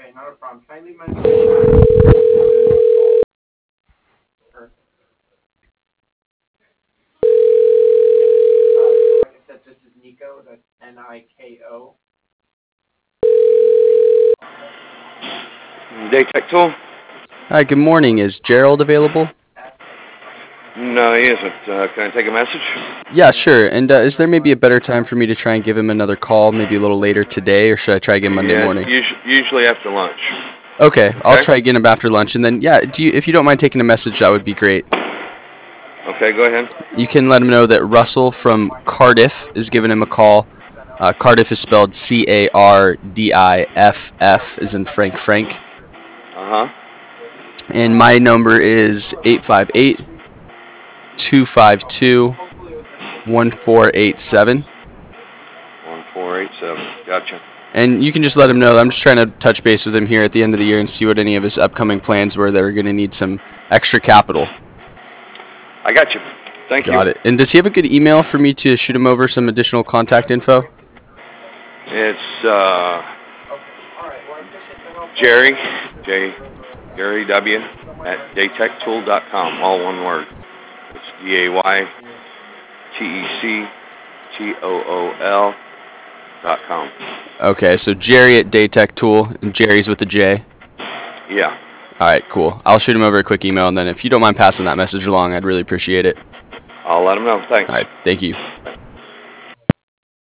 not a problem. Can I leave my number? Like I said, this is Nico. That's Niko. Daytech Tool? Hi, good morning. Is Gerald available? No, he isn't. Can I take a message? Yeah, sure. And is there maybe a better time for me to try and give him another call, maybe a little later today, or should I try again Monday morning? Usually after lunch. Okay, I'll try again after lunch, and then if you don't mind taking a message, that would be great. Okay, go ahead. You can let him know that Russell from Cardiff is giving him a call. Cardiff is spelled Cardiff, as in Frank. Uh-huh. And my number is 858-252-1487. 1487. Gotcha. And you can just let him know that I'm just trying to touch base with him here at the end of the year and see what any of his upcoming plans were that are going to need some extra capital. I got you. Thank you. Got it. And does he have a good email for me to shoot him over some additional contact info? It's Jerry, Gary W. at daytechtool.com, all one word. It's DAYTECHTOOL.com. Okay, so Jerry at Daytech Tool, and Jerry's with a J. Yeah. All right, cool. I'll shoot him over a quick email, and then if you don't mind passing that message along, I'd really appreciate it. I'll let him know. Thanks. All right, thank you.